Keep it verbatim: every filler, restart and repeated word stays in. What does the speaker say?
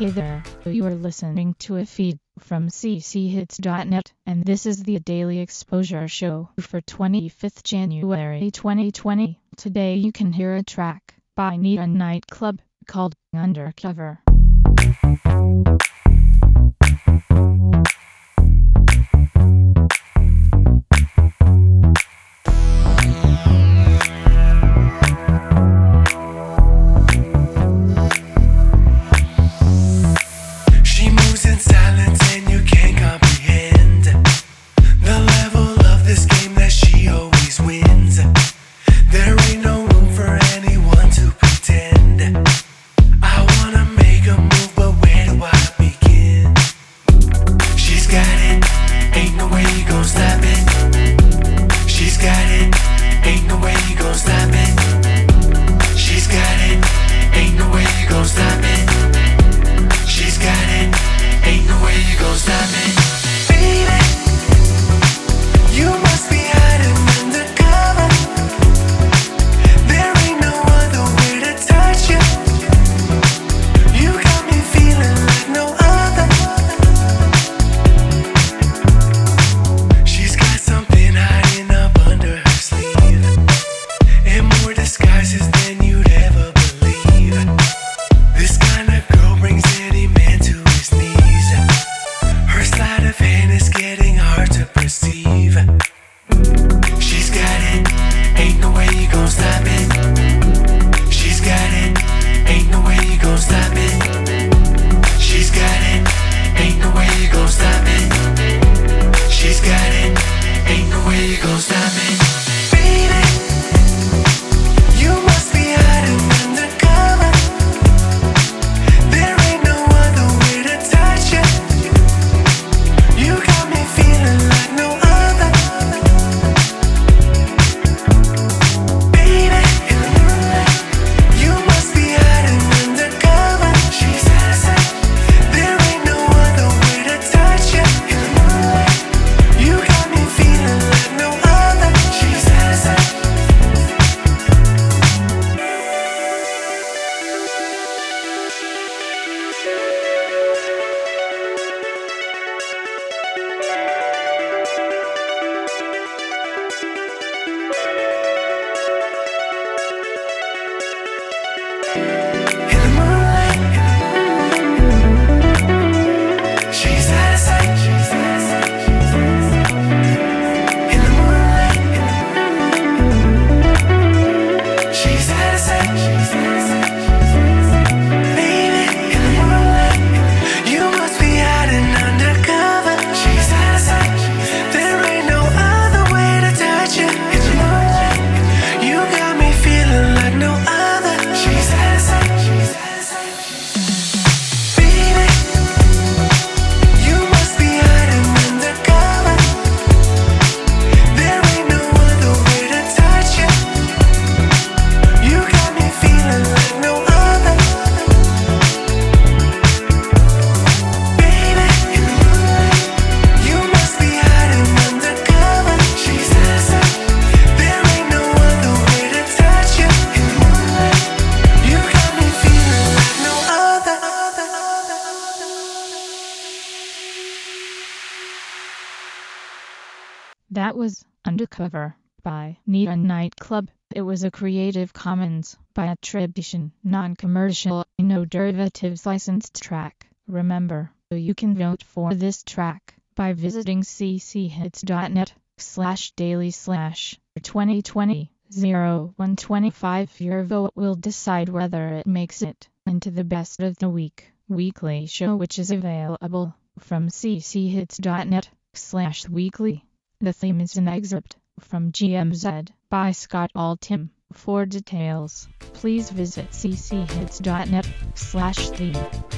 Hey there, you are listening to a feed from c c hits dot net, and this is the Daily Exposure Show for twenty-fifth January twenty twenty. Today you can hear a track by Nita Nightclub called Undercover. That was Undercover by Nita Nightclub. It was a Creative Commons by attribution, non-commercial, no derivatives licensed track. Remember, you can vote for this track by visiting c c hits dot net slash daily slash twenty twenty oh one twenty-five. Your vote will decide whether it makes it into the Best of the Week weekly show, which is available from c c hits dot net slash weekly. The theme is an excerpt from G M Z by Scott Altham. For details, please visit c c hits dot net slash theme.